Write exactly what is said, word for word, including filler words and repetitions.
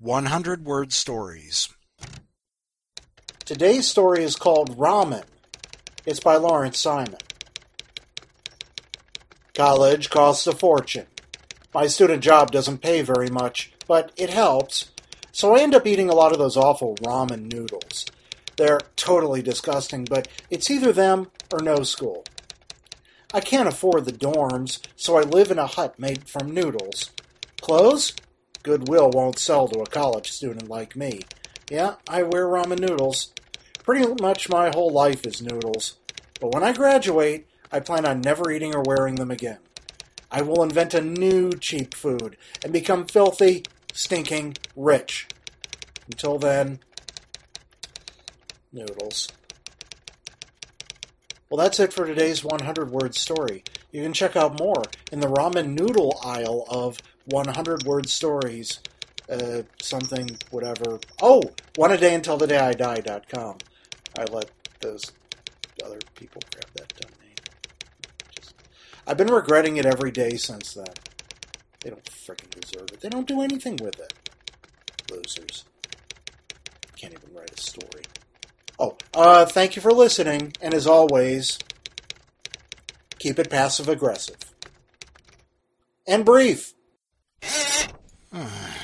one hundred word stories. Today's story is called Ramen. It's by Lawrence Simon. College costs a fortune. My student job doesn't pay very much, but it helps, so I end up eating a lot of those awful ramen noodles. They're totally disgusting, but it's either them or no school. I can't afford the dorms, so I live in a hut made from noodles. Clothes? Goodwill won't sell to a college student like me. Yeah, I wear ramen noodles. Pretty much my whole life is noodles. But when I graduate, I plan on never eating or wearing them again. I will invent a new cheap food and become filthy, stinking rich. Until then, noodles. Well, that's it for today's one hundred word story. You can check out more in the ramen noodle aisle of one hundred word stories. Uh, something, whatever. Oh, one a day until the day I die dot com. I let those other people grab that domain. Just, I've been regretting it every day since then. They don't freaking deserve it. They don't do anything with it. Losers. Can't even write a story. Oh, uh, thank you for listening, and as always, keep it passive-aggressive. And brief.